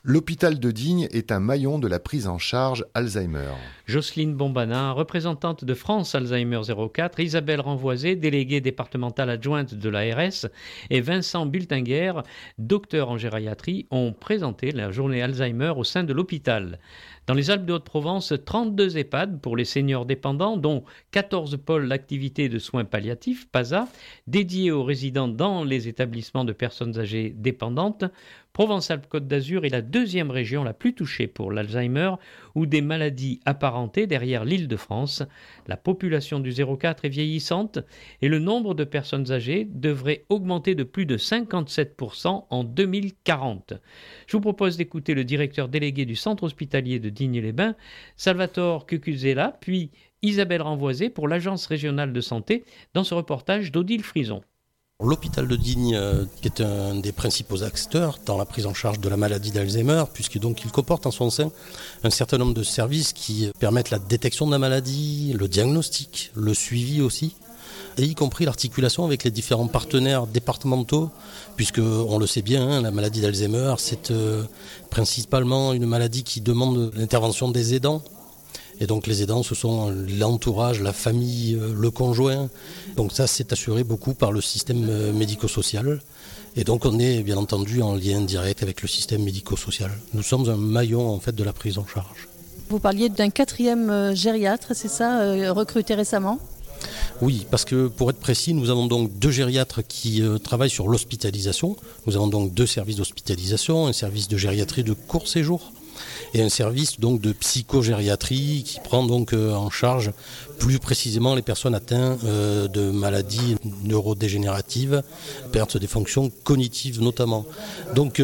L'hôpital de Digne est un maillon de la prise en charge Alzheimer. Jocelyne Bombanin, représentante de France Alzheimer 04, Isabelle Renvoisé, déléguée départementale adjointe de l'ARS, et Vincent Bultinguer, docteur en gériatrie, ont présenté la journée Alzheimer au sein de l'hôpital. Dans les Alpes de Haute-Provence, 32 EHPAD pour les seniors dépendants, dont 14 pôles d'activité de soins palliatifs, PASA, dédiés aux résidents dans les établissements de personnes âgées dépendantes. Provence-Alpes-Côte d'Azur est la deuxième région la plus touchée pour l'Alzheimer ou des maladies apparentées derrière l'Île-de-France. La population du 04 est vieillissante et le nombre de personnes âgées devrait augmenter de plus de 57% en 2040. Je vous propose d'écouter le directeur délégué du centre hospitalier de Digne-les-Bains, Salvatore Cucuzella, puis Isabelle Renvoisé pour l'Agence régionale de santé dans ce reportage d'Odile Frison. L'hôpital de Digne est un des principaux acteurs dans la prise en charge de la maladie d'Alzheimer, puisqu'il comporte en son sein un certain nombre de services qui permettent la détection de la maladie, le diagnostic, le suivi aussi, et y compris l'articulation avec les différents partenaires départementaux, puisque on le sait bien, la maladie d'Alzheimer, c'est principalement une maladie qui demande l'intervention des aidants. Et donc les aidants, ce sont l'entourage, la famille, le conjoint. Donc ça, c'est assuré beaucoup par le système médico-social. Et donc on est bien entendu en lien direct avec le système médico-social. Nous sommes un maillon en fait de la prise en charge. Vous parliez d'un 4e gériatre, c'est ça, recruté récemment ? Oui, parce que pour être précis, nous avons donc 2 gériatres qui travaillent sur l'hospitalisation. Nous avons donc 2 services d'hospitalisation, un service de gériatrie de court séjour et un service donc de psychogériatrie qui prend donc en charge plus précisément les personnes atteintes de maladies neurodégénératives, perte des fonctions cognitives notamment. Donc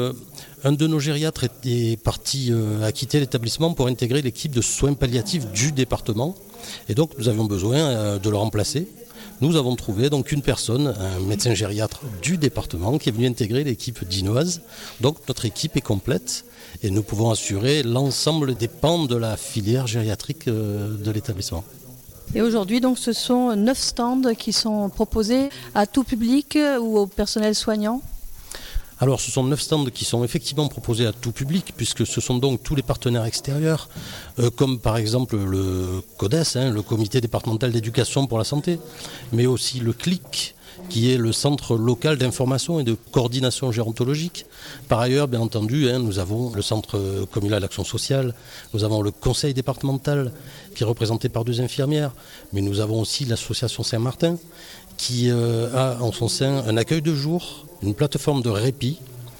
un de nos gériatres est parti à quitter l'établissement pour intégrer l'équipe de soins palliatifs du département et donc nous avions besoin de le remplacer. Nous avons trouvé donc une personne, un médecin gériatre du département qui est venu intégrer l'équipe dinoise. Donc notre équipe est complète et nous pouvons assurer l'ensemble des pans de la filière gériatrique de l'établissement. Et aujourd'hui, donc, ce sont 9 stands qui sont proposés à tout public ou au personnel soignant ? Alors ce sont 9 stands qui sont effectivement proposés à tout public, puisque ce sont donc tous les partenaires extérieurs, comme par exemple le CODES, le Comité départemental d'éducation pour la santé, mais aussi le CLIC, qui est le centre local d'information et de coordination gérontologique. Par ailleurs, bien entendu, nous avons le centre communal d'action sociale, nous avons le conseil départemental qui est représenté par 2 infirmières, mais nous avons aussi l'association Saint-Martin qui a en son sein un accueil de jour, une plateforme de répit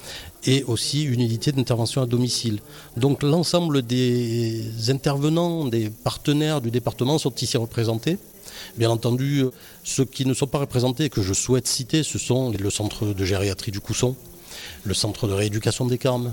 et aussi une unité d'intervention à domicile. Donc l'ensemble des intervenants, des partenaires du département sont ici représentés. Bien entendu, ceux qui ne sont pas représentés et que je souhaite citer, ce sont le centre de gériatrie du Cousson, le centre de rééducation des Carmes,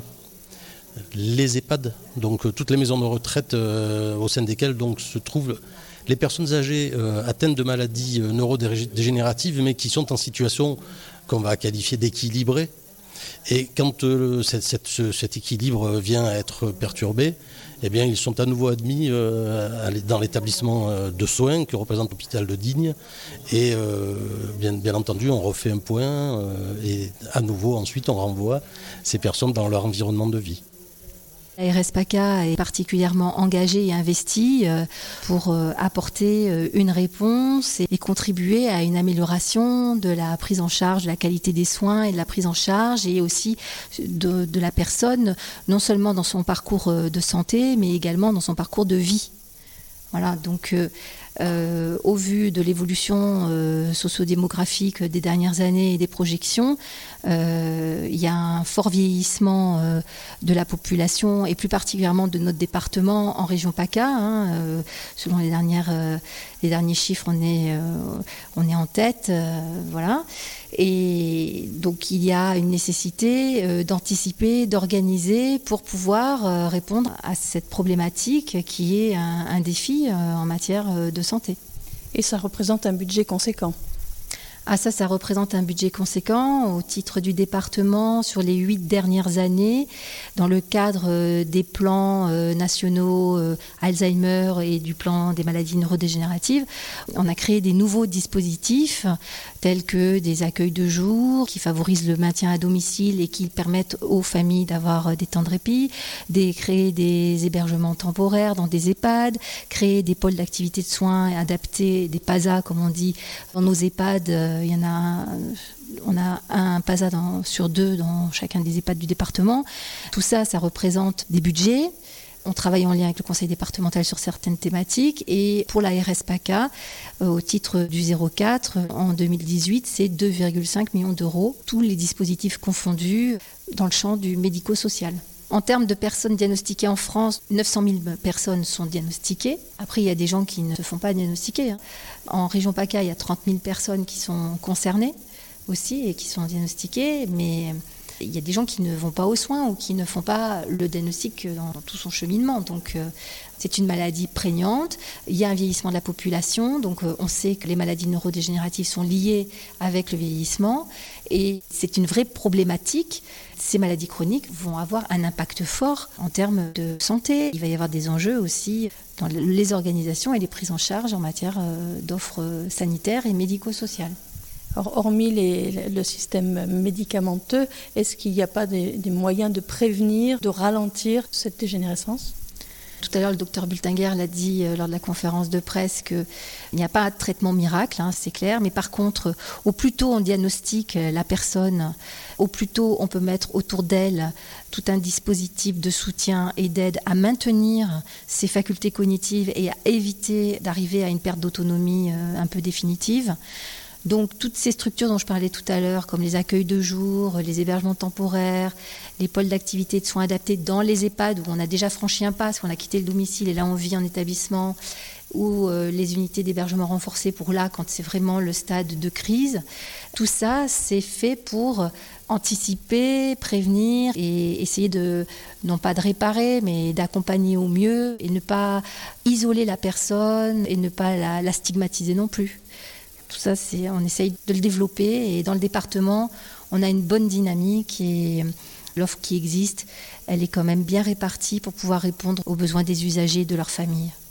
les EHPAD, donc toutes les maisons de retraite au sein desquelles donc, se trouvent les personnes âgées atteintes de maladies neurodégénératives mais qui sont en situation qu'on va qualifier d'équilibrée. Et quand cet équilibre vient à être perturbé, eh bien, ils sont à nouveau admis dans l'établissement de soins que représente l'hôpital de Digne. Et bien entendu, on refait un point et à nouveau, ensuite, on renvoie ces personnes dans leur environnement de vie. L'ARS PACA est particulièrement engagée et investie pour apporter une réponse et contribuer à une amélioration de la prise en charge, de la qualité des soins et de la prise en charge et aussi de la personne, non seulement dans son parcours de santé, mais également dans son parcours de vie. Voilà, donc au vu de l'évolution sociodémographique des dernières années et des projections, il y a un fort vieillissement de la population et plus particulièrement de notre département en région PACA. Selon les derniers chiffres, on est en tête, voilà. Et donc il y a une nécessité d'anticiper, d'organiser pour pouvoir répondre à cette problématique qui est un défi en matière de santé. Et ça représente un budget conséquent. Ça représente un budget conséquent au titre du département sur les 8 dernières années, dans le cadre des plans nationaux Alzheimer et du plan des maladies neurodégénératives. On a créé des nouveaux dispositifs tels que des accueils de jour qui favorisent le maintien à domicile et qui permettent aux familles d'avoir des temps de répit, créer des hébergements temporaires dans des EHPAD, créer des pôles d'activité de soins adaptés, des PASA comme on dit. Dans nos EHPAD, on a un PASA sur 2 dans chacun des EHPAD du département. Tout ça, ça représente des budgets. On travaille en lien avec le conseil départemental sur certaines thématiques. Et pour la RSPACA, au titre du 04, en 2018, c'est 2,5 millions d'euros, tous les dispositifs confondus dans le champ du médico-social. En termes de personnes diagnostiquées en France, 900 000 personnes sont diagnostiquées. Après, il y a des gens qui ne se font pas diagnostiquer. En région PACA, il y a 30 000 personnes qui sont concernées aussi et qui sont diagnostiquées, mais il y a des gens qui ne vont pas aux soins ou qui ne font pas le diagnostic dans tout son cheminement. Donc, c'est une maladie prégnante. Il y a un vieillissement de la population. Donc, on sait que les maladies neurodégénératives sont liées avec le vieillissement. Et c'est une vraie problématique. Ces maladies chroniques vont avoir un impact fort en termes de santé. Il va y avoir des enjeux aussi dans les organisations et les prises en charge en matière d'offres sanitaires et médico-sociales. Alors, hormis le système médicamenteux, est-ce qu'il n'y a pas des moyens de prévenir, de ralentir cette dégénérescence ? Tout à l'heure, le docteur Bultinger l'a dit lors de la conférence de presse qu'il n'y a pas de traitement miracle, c'est clair. Mais par contre, au plus tôt on diagnostique la personne, au plus tôt on peut mettre autour d'elle tout un dispositif de soutien et d'aide à maintenir ses facultés cognitives et à éviter d'arriver à une perte d'autonomie un peu définitive. Donc toutes ces structures dont je parlais tout à l'heure, comme les accueils de jour, les hébergements temporaires, les pôles d'activité de soins adaptés dans les EHPAD où on a déjà franchi un pas, parce qu'on a quitté le domicile et là on vit en établissement, ou les unités d'hébergement renforcées pour là quand c'est vraiment le stade de crise. Tout ça, c'est fait pour anticiper, prévenir et essayer non pas de réparer, mais d'accompagner au mieux et ne pas isoler la personne et ne pas la stigmatiser non plus. Tout ça, on essaye de le développer et dans le département, on a une bonne dynamique et l'offre qui existe, elle est quand même bien répartie pour pouvoir répondre aux besoins des usagers et de leur famille.